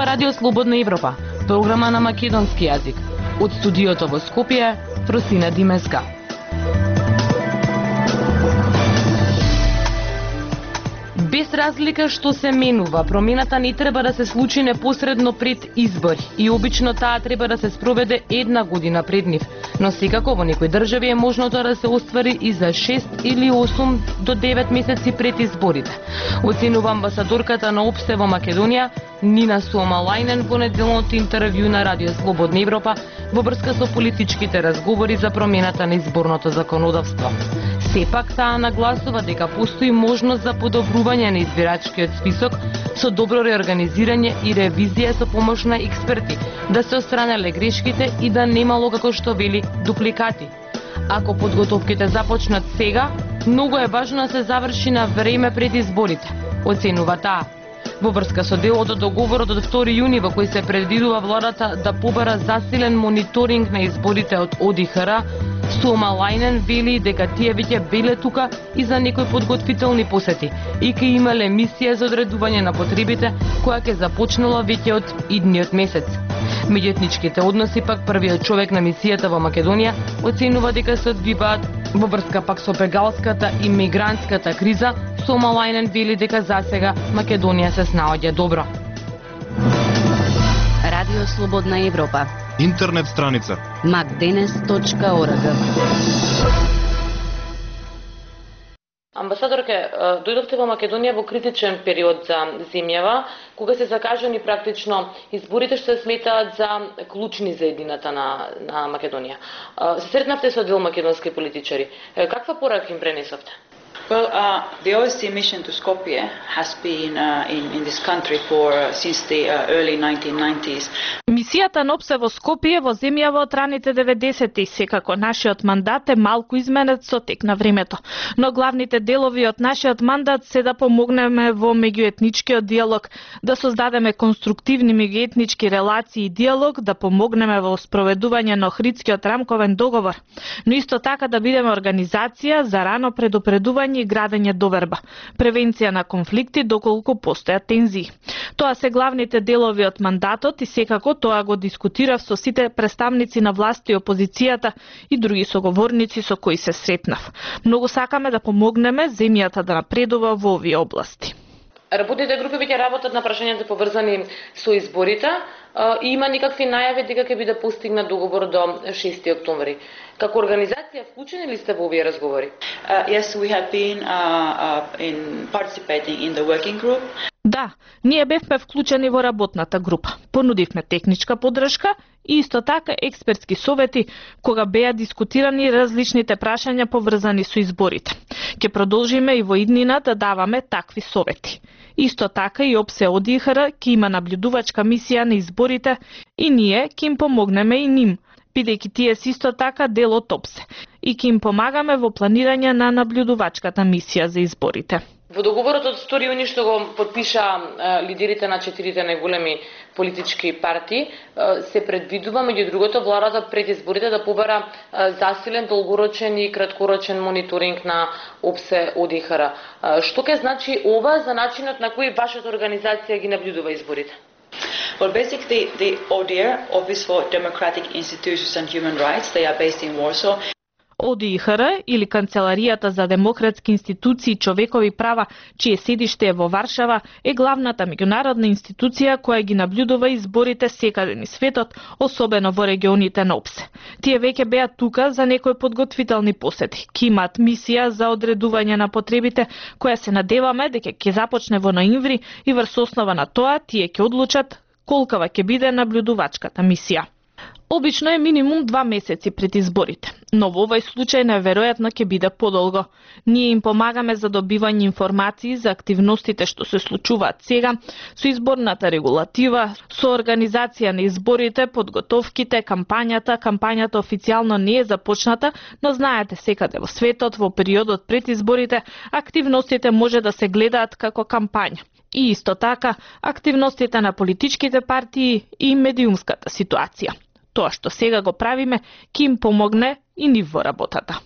Радио Слободна Европа, програма на македонски јазик. Од студиото во Скопје, Фросина Димеска. Без разлика што се менува, промената не треба да се случи непосредно пред избори и обично таа треба да се спроведе една година пред нив, но секако во некои држави е можно тоа да се оствари и за 6 или 8 до 9 месеци пред изборите. Оценува амбасадорката на ОПСЕ во Македонија, Нина Суомалајнен, во неделното интервју на Радио Слободна Европа во врска со политичките разговори за промената на изборното законодавство. Сепак таа нагласува дека постои можност за подобрување на избирачкиот список со добро реорганизирање и ревизија со помош на експерти, да се отстранеле грешките и да немало, како што вели, дупликати. Ако подготовките започнат сега, многу е важно да се заврши на време пред изборите, оценува таа. Во врска со делото договорот од 2 јуни во кој се предвидува владата да побара засилен мониторинг на изборите од ОДИХР, Суомалајнен вели дека тие веќе беле тука и за некои подготвителни посети и ќе имале мисија за одредување на потребите која ќе започнала веќе од идниот месец. Меѓуетничките односи пак првиот човек на мисијата во Македонија оценува дека се одвиваат во врска пак со бегалската и мигрантската криза. Суомалајнен вели дека засега Македонија се снаоѓа добро. Радио Слободна Европа. Интернет страница macdenes.org. Амбасадорке, дојдовте во Македонија во критичен период за земјава, кога се закажани практично изборите што се сметаат за клучни за едината на Македонија. Се сретнавте со дел македонски политичари. Каква порака им пренесовте? Well, the OSCE mission to Skopje has been in this country since the early 1990s. Мисијата на ОПСЕ во Скопје во земјава од раните 90-ти, секако нашиот мандат е малку изменет со тек на времето. Но главните делови од нашиот мандат се да помогнеме во меѓуетничкиот диалог, да создадеме конструктивни меѓуетнички релации и диалог, да помогнеме во спроведување на Охридскиот рамковен договор, но исто така да бидеме организација за рано предупредување и градење доверба, превенција на конфликти доколку постојат тензии. Тоа се главните делови од мандатот и секако тоа го дискутирав со сите представници на власт и опозицијата и други соговорници со кои се сретнав. Многу сакаме да помогнеме земјата да напредува во овие области. Работните групи ќе работат на прашањата поврзани со изборите и има никакви најави дека ќе биде постигнат договор до 6 октомври. Како организација вклучени ли сте во овие разговори? Yes, we have been participating in the working group. Да, ние бевме вклучени во работната група. Понудивме техничка поддршка и исто така експертски совети кога беа дискутирани различните прашања поврзани со изборите. Ќе продолжиме и во иднина да даваме такви совети. Исто така и ОПСЕ ОДИХР ќе има наблюдувачка мисија на изборите и ние ќе им помогнеме и ним, бидејќи тие се исто така дел од ОПСЕ и ќе им помагаме во планирање на наблюдувачката мисија за изборите. Во договорот од 2 јуни што го подпиша лидерите на 4 најголеми политички партии, се предвидува меѓу другото владата пред изборите да побара засилен долгорочен и краткорочен мониторинг на ОПСЕ ОДИХР. Што ќе значи ова за начинот на кој вашата организација ги наблюдува изборите? Well, basically, the ODIHR, Office for Democratic Institutions and Human Rights, they are based in Warsaw. ОДИХР или Канцеларијата за демократски институции и човекови права, чие седиште е во Варшава, е главната меѓународна институција која ги наблюдува изборите секаде низ светот, особено во регионите на ОПСЕ. Тие веќе беа тука за некои подготвителни посети. Ки имаат мисија за одредување на потребите, која се надеваме дека ќе започне во ноември и врз основа на тоа тие ќе одлучат колкава ќе биде наблюдувачката мисија. Обично е минимум 2 месеци пред изборите, но во овој случај најверојатно ќе биде подолго. Ние им помагаме за добивање информации за активностите што се случуваат сега, со изборната регулатива, со организација на изборите, подготовките, кампањата официјално не е започната, но знаете секаде во светот во периодот пред изборите активностите може да се гледаат како кампања. И исто така активностите на политичките партии и медиумската ситуација. Тоа што сега го правиме ќе им помогне и нив во работата.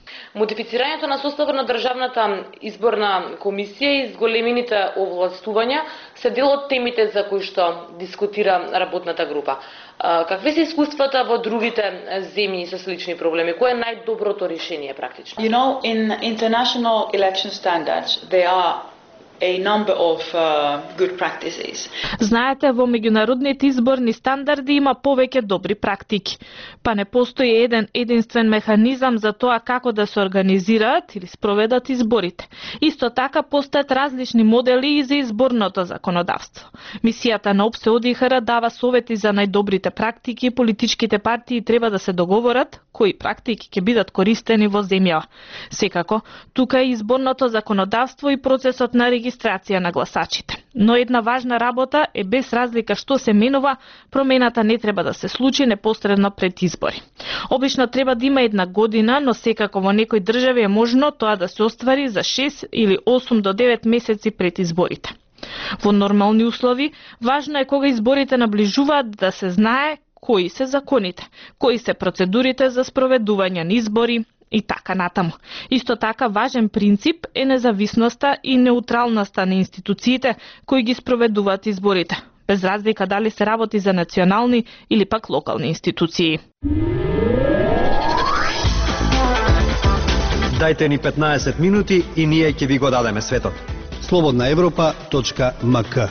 Модифицирањето на составот на државната изборна комисија и зголемените овластувања се дел од темите за кои што дискутира работната група. Какви се искуствата во другите земји со слични проблеми? Кој е најдоброто решение практично? You know, in international election standards, there are a number of good practices. Знаете, во меѓународните изборни стандарди има повеќе добри практики, па не постои единствен механизам за тоа како да се организираат или спроведат изборите. Исто така постојат различни модели и за изборното законодавство. Мисијата на ОПСЕ ОДИХР дава совети за најдобрите практики и политичките партии треба да се договорат кои практики ќе бидат користени во земјава. Секако, тука е изборното законодавство и процесот на регистрација на гласачите. Но една важна работа е без разлика што се менува, промената не треба да се случи непосредно пред избори. Обично треба да има една година, но секако во некои држави е можно тоа да се оствари за 6 или 8 до 9 месеци пред изборите. Во нормални услови, важно е кога изборите наближуваат да се знае кои се законите, кои се процедурите за спроведување на избори и така натаму. Исто така важен принцип е независноста и неутралноста на институциите кои ги спроведуваат изборите, без разлика дали се работи за национални или пак локални институции. Дајте ни 15 минути и ние ќе ви го дадеме светот. slobodnaevropa.mk.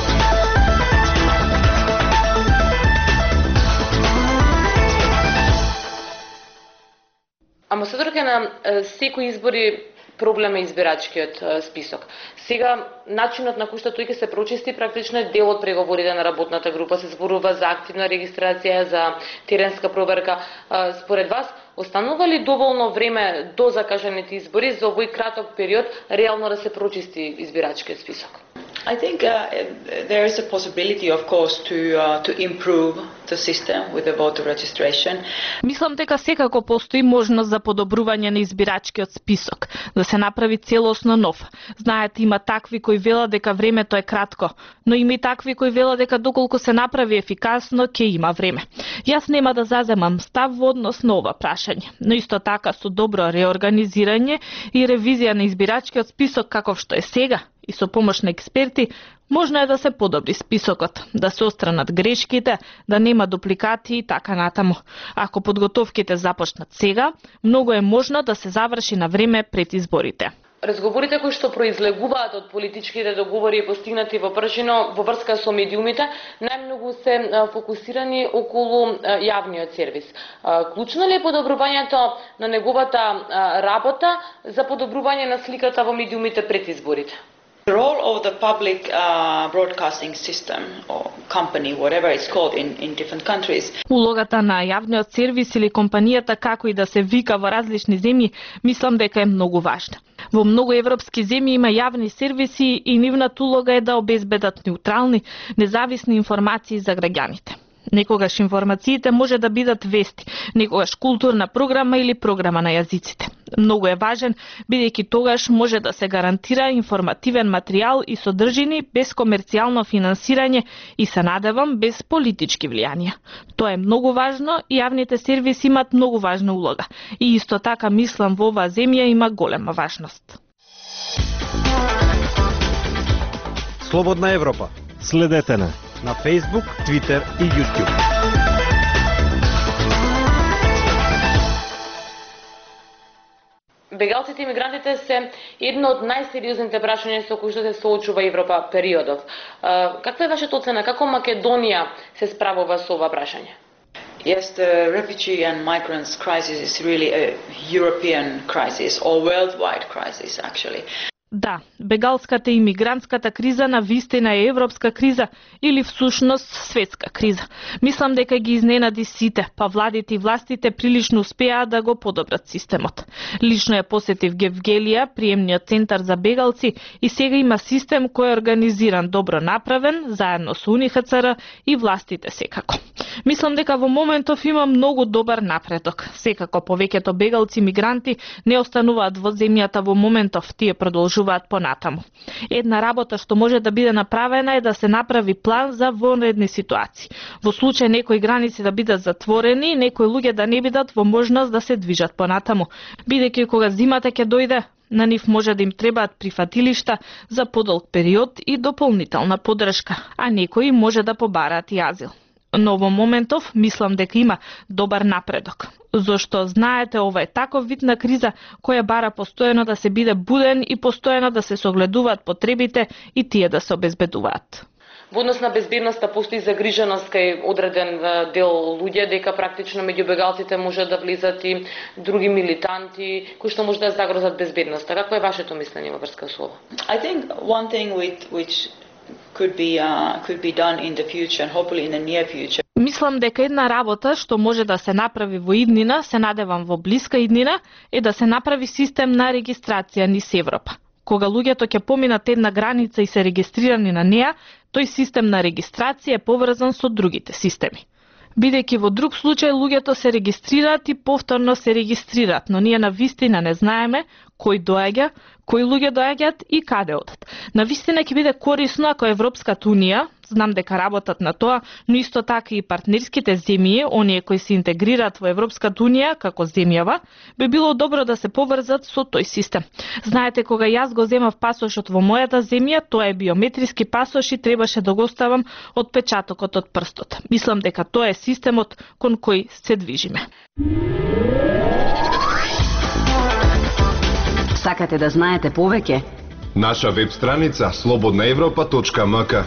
Амбасадорка на секои избори проблем е избирачкиот список. Сега, начинот на кој што тој ќе се прочисти практично е дел од преговорите на работната група. Се зборува за активна регистрација, за теренска проверка. Според вас, останува ли доволно време до закажаните избори за овој краток период реално да се прочисти избирачкиот список? I think there is a possibility, of course, to improve the system with the voter registration. Мислам дека секако постои можност за подобрување на избирачкиот список, да се направи целосно нов. Знаете, има такви кои велат дека времето е кратко, но има и такви кои велат дека доколку се направи ефикасно, ќе има време. Јас нема да заземам став во однос на ова прашање, но исто така со добро реорганизирање и ревизија на избирачкиот список каков што е сега, и со помош на експерти, можно е да се подобри списокот, да се отстранат грешките, да нема дупликати и така натаму. Ако подготовките започнат сега, многу е можно да се заврши на време пред изборите. Разговорите кои што произлегуваат од политичките договори постигнати во прашино во врска со медиумите, најмногу се фокусирани околу јавниот сервис. Клучно ли е подобрувањето на неговата работа за подобрување на сликата во медиумите пред изборите? The role of the public broadcasting system or company, whatever it's called in different countries. Улогата на јавниот сервис или компанијата, како и да се вика во различни земји, мислам дека е многу важна. Во многу европски земји има јавни сервиси и нивната улога е да обезбедат неутрални, независни информации за граѓаните. Некогаш информациите може да бидат вести, некогаш културна програма или програма на јазиците. Многу е важен, бидејќи тогаш може да се гарантира информативен материјал и содржини без комерцијално финансирање и се надевам без политички влијанија. Тоа е многу важно и јавните сервиси имаат многу важна улога. И исто така мислам во оваа земја има голема важност. Слободна Европа. Следете на Facebook, Twitter и YouTube. Бегалците и мигрантите се едно од најсериозните прашања со кои што се соочува Европа периодов. Каква е вашата оцена? Како Македонија се справува со ова прашање? Yes, the refugee and migrants crisis is really a European crisis or worldwide crisis, actually. Да, бегалската и мигрантската криза на вистина е европска криза или всушност светска криза. Мислам дека ги изненади сите, па владите и властите прилично успеа да го подобрат системот. Лично ја посетив Гевгелија, приемниот центар за бегалци, и сега има систем кој е организиран, добро направен, заедно со УНХЦР и властите секако. Мислам дека во моментов има многу добар напредок. Секако повеќето бегалци и мигранти не остануваат во земјата во моментов, тие продолжуваат продолжуваат понатаму. Една работа што може да биде направена е да се направи план за вонредни ситуации. Во случај некои граници да бидат затворени, некои луѓе да не бидат во можност да се движат понатаму, бидејќи кога зимата ќе дојде, на нив може да им требаат прифатилишта за подолг период и дополнителна поддршка, а некои може да побараат и азил. Но во моментов мислам дека има добар напредок, зашто знаете ова е таков вид на криза која бара постојано да се биде буден и постојано да се согледуваат потребите и тие да се обезбедуваат. Во однос на безбедноста постои загриженост кај одреден дел луѓе дека практично меѓу бегалците може да влизат и други милитанти кои што може да загрозат безбедноста. Какво е вашето мислење во врска со ова? I think one thing which could be done in the future and hopefully in the near future. Мислам дека една работа што може да се направи во иднина, се надевам во блиска иднина, е да се направи систем на регистрација низ Европа. Кога луѓето ќе поминат една граница и се регистрирани на неа, тој систем на регистрација е поврзан со другите системи. Бидејќи во друг случај луѓето се регистрираат и повторно се регистрираат, но ние навистина не знаеме кој доаѓа, кои луѓе доаѓаат и каде одат. Навистина ќе биде корисно ако Европската унија, знам дека работат на тоа, но исто така и партнерските земји, оние кои се интегрираат во Европската унија како земјава, би било добро да се поврзат со тој систем. Знаете, кога јас го земав пасошот во мојата земја, тоа е биометриски пасош и требаше да го ставам отпечатокот од прстот. Мислам дека тоа е системот кон кој се движиме. Сакате да знаете повеќе? Наша веб страница slobodnaevropa.mk.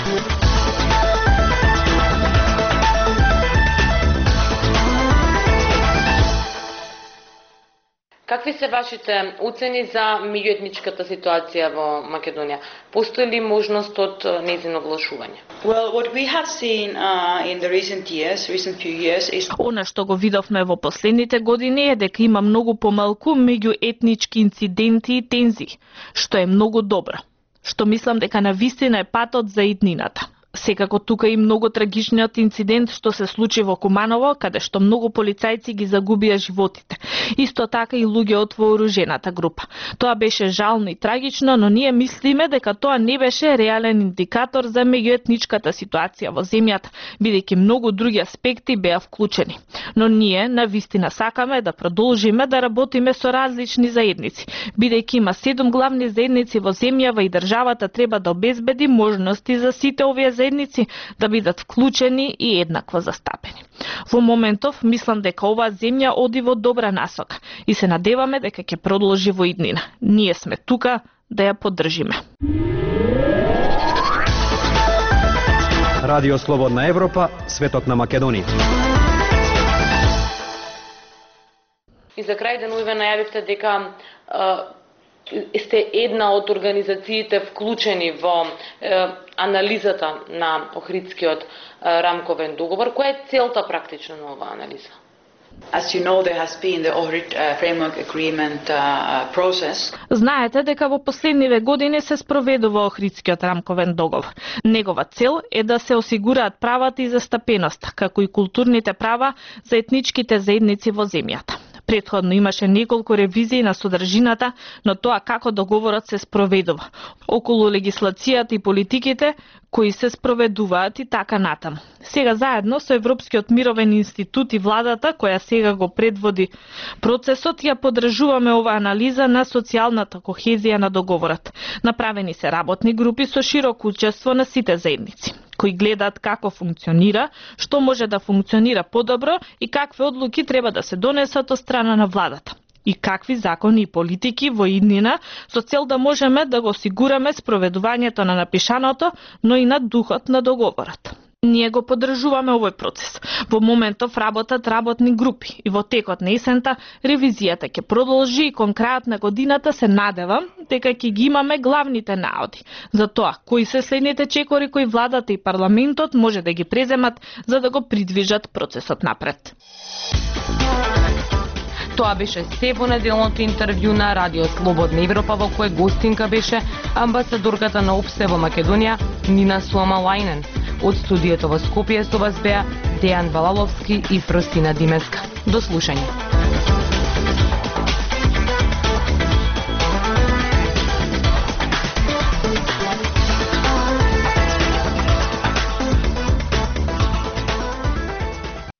Какви се вашите оцени за меѓуетничката ситуација во Македонија? Постои ли можност од нејзино влошување? Well, what we have seen in the recent few years is Она што го видовме во последните години е дека има многу помалку меѓуетнички инциденти и тензии, што е многу добро. Што мислам дека навистина е патот за иднината. Секако тука и многу трагичниот инцидент што се случи во Куманово, каде што многу полицајци ги загубија животите. Исто така и луѓе од вооружената група. Тоа беше жално и трагично, но ние мислиме дека тоа не беше реален индикатор за меѓуетничката ситуација во земјата, бидејќи многу други аспекти беа вклучени. Но ние навистина сакаме да продолжиме да работиме со различни заедници, бидејќи има 7 главни заедници во земјава и државата треба да обезбеди можности за сите овие заедници да бидат вклучени и еднакво застапени. Во моментов мислам дека оваа земја оди во добра насока и се надеваме дека ќе продолжи во иднина. Ние сме тука да ја поддржиме. Радио Слободна Европа, светот на Македонија. И за крај денуве најавивте дека сте една од организациите вклучени во анализата на Охридскиот рамковен договор. Која е целта практично на оваа анализа? As you know, there has been the Ohrid framework agreement process. Знаете дека во последниве години се спроведува Охридскиот рамковен договор. Негова цел е да се осигураат правата и застапеноста, како и културните права за етничките заедници во земјата. Претходно имаше неколку ревизии на содржината на тоа како договорот се спроведува, околу легислацијата и политиките кои се спроведуваат и така натаму. Сега заедно со Европскиот мировен институт и владата, која сега го предводи процесот, ја поддржуваме оваа анализа на социјалната кохезија на договорот. Направени се работни групи со широко учество на сите заедници, кои гледаат како функционира, што може да функционира подобро и какви одлуки треба да се донесат од страна на владата. И какви закони и политики во иднина со цел да можеме да го осигураме спроведувањето на напишаното, но и на духот на договорот. Ние го поддржуваме овој процес. Во моментов работат работни групи и во текот на есента ревизијата ќе продолжи и кон крајот на годината се надевам дека ќе ги имаме главните наоди за тоа кои се следните чекори кои владата и парламентот може да ги преземат за да го придвижат процесот напред. Тоа беше се во неделното интервју на Радио Слободна Европа, во кое гостинка беше амбасадорката на ОПСЕ во Македонија Нина Суамалајнен. Од студиото во Скопје со вас беа Дејан Валаловски и Фростина Димеска. До слушање.